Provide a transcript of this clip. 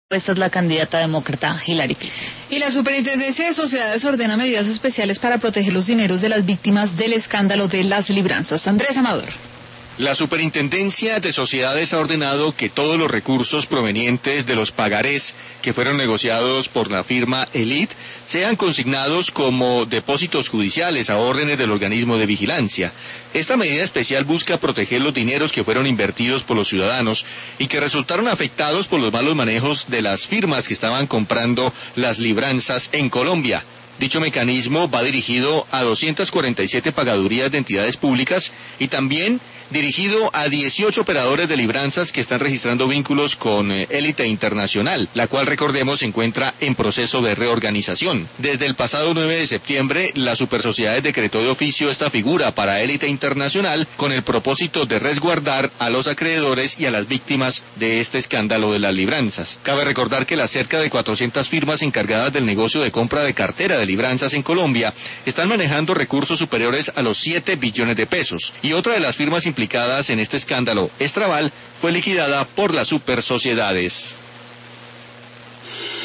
Esta es la candidata demócrata Hillary Clinton. Y la Superintendencia de Sociedades ordena medidas especiales para proteger los dineros de las víctimas del escándalo de las libranzas. Andrés Amador. La Superintendencia de Sociedades ha ordenado que todos los recursos provenientes de los pagarés que fueron negociados por la firma Elite sean consignados como depósitos judiciales a órdenes del organismo de vigilancia. Esta medida especial busca proteger los dineros que fueron invertidos por los ciudadanos y que resultaron afectados por los malos manejos de las firmas que estaban comprando las libranzas en Colombia. Dicho mecanismo va dirigido a 247 pagadurías de entidades públicas y también dirigido a 18 operadores de libranzas que están registrando vínculos con Élite Internacional, la cual, recordemos, se encuentra en proceso de reorganización. Desde el pasado 9 de septiembre, la Supersociedades decretó de oficio esta figura para Élite Internacional con el propósito de resguardar a los acreedores y a las víctimas de este escándalo de las libranzas. Cabe recordar que las cerca de 400 firmas encargadas del negocio de compra de cartera de libranzas en Colombia están manejando recursos superiores a los 7 billones de pesos. Y otra de las firmas implicadas en este escándalo, Estraval, fue liquidada por las Supersociedades.